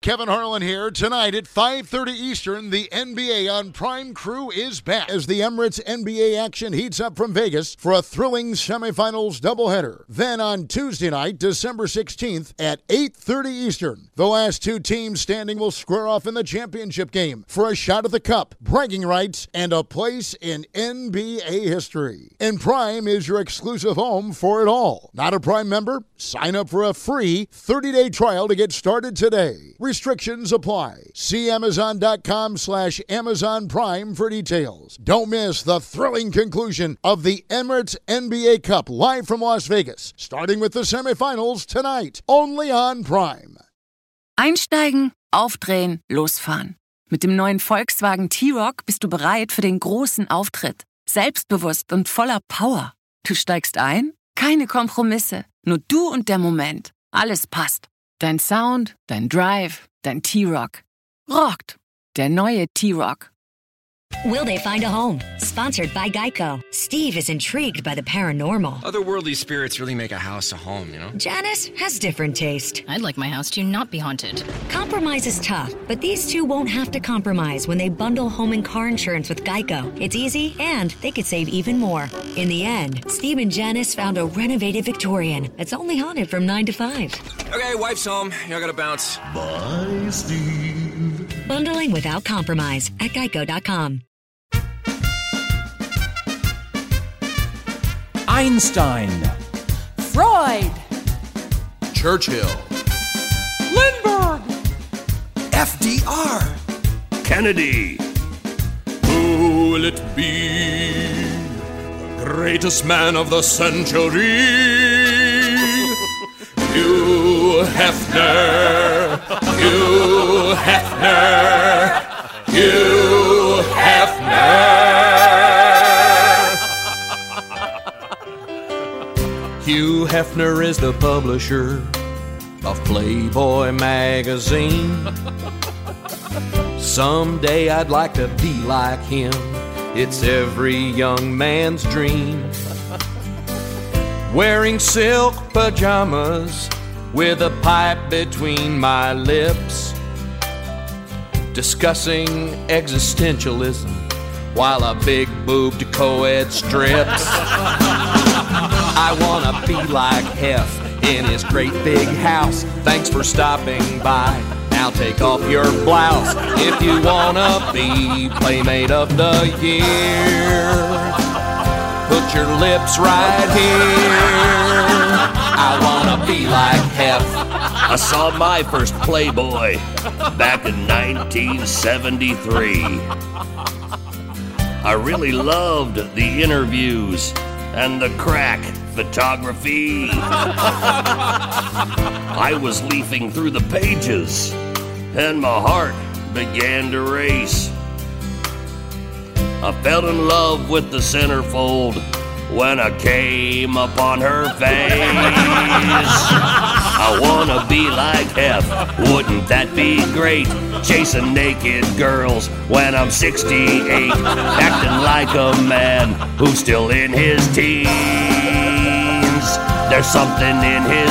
Kevin Harlan here. Tonight at 5:30 Eastern, the NBA on Prime Crew is back as the Emirates NBA action heats up from Vegas for a thrilling semifinals doubleheader. Then on Tuesday night, December 16th at 8:30 Eastern, the last two teams standing will square off in the championship game for a shot at the cup, bragging rights, and a place in NBA history. And Prime is your exclusive home for it all. Not a Prime member? Sign up for a free 30-day trial to get started today. Restrictions apply. See Amazon.com/Amazon Prime for details. Don't miss the thrilling conclusion of the Emirates NBA Cup live from Las Vegas, starting with the semifinals tonight, only on Prime. Einsteigen, aufdrehen, losfahren. Mit dem neuen Volkswagen T-Roc bist du bereit für den großen Auftritt. Selbstbewusst und voller Power. Du steigst ein? Keine Kompromisse. Nur du und der Moment. Alles passt. Dein Sound, dein Drive, dein T-Roc. Rockt. Der neue T-Roc. Will they find a home? Sponsored by Geico. Steve is intrigued by the paranormal. Otherworldly spirits really make a house a home, you know? Janice has different taste. I'd like my house to not be haunted. Compromise is tough, but these two won't have to compromise when they bundle home and car insurance with Geico. It's easy, and they could save even more. In the end, Steve and Janice found a renovated Victorian that's only haunted from 9 to 5. Okay, wife's home. I gotta bounce. Bye, Steve. Bundling without compromise at Geico.com. Einstein, Freud, Churchill, Lindbergh, FDR, Kennedy. Who will it be? The greatest man of the century. Hugh Hefner, Hugh Hefner, Hugh Hefner. Hugh Hefner is the publisher of Playboy magazine. Someday I'd like to be like him. It's every young man's dream. Wearing silk pajamas with a pipe between my lips, discussing existentialism while a big-boobed co-ed strips. I wanna be like Hef in his great big house. Thanks for stopping by. Now take off your blouse if you wanna be Playmate of the Year. Put your lips right here. I wanna be like Hef. I saw my first Playboy back in 1973. I really loved the interviews and the crack photography. I was leafing through the pages and my heart began to race. I fell in love with the centerfold when I came upon her face. I wanna be like Hef, wouldn't that be great? Chasing naked girls when I'm 68, acting like a man who's still in his teens. There's something in his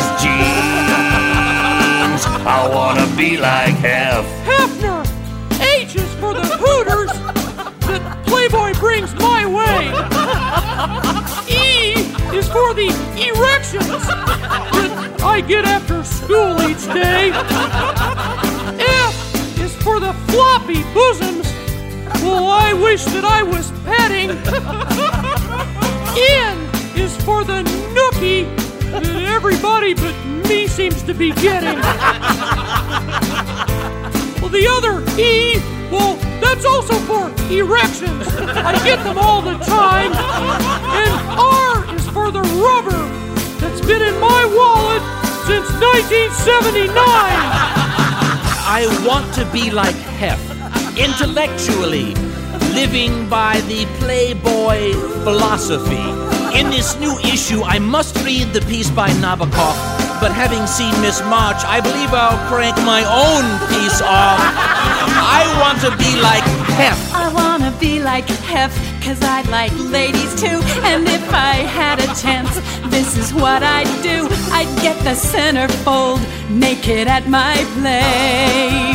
jeans. I wanna be like Hef. Hefner. H is for the Hooters that Playboy brings my way. E is for the erections that I get after school each day. F is for the floppy bosoms. Well, I wish that I was petting. N is for the nookie that everybody but me seems to be getting. Well, the other E, well, that's also for erections. I get them all the time. And R is for the rubber that's been in my wallet since 1979. I want to be like Hef, intellectually, living by the Playboy philosophy. In this new issue, I must read the piece by Nabokov, but having seen Miss March, I believe I'll crank my own piece off. I want to be like Hef. I want to be like Hef, 'cause I like ladies too. And if I had a chance, this is what I'd do. I'd get the centerfold naked at my place.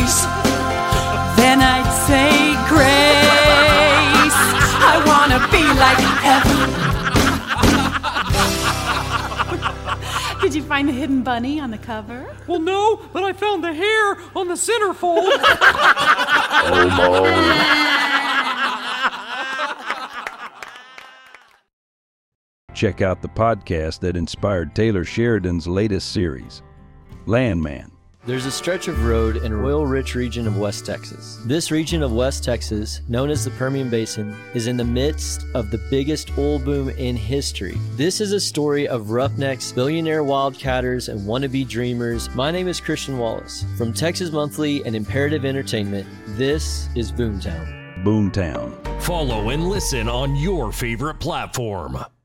you find the hidden bunny on the cover? Well, no, but I found the hair on the centerfold. Check out the podcast that inspired Taylor Sheridan's latest series, Landman. There's a stretch of road in an oil-rich region of West Texas. This region of West Texas, known as the Permian Basin, is in the midst of the biggest oil boom in history. This is a story of roughnecks, billionaire wildcatters, and wannabe dreamers. My name is Christian Wallace. From Texas Monthly and Imperative Entertainment, this is Boomtown. Boomtown. Follow and listen on your favorite platform.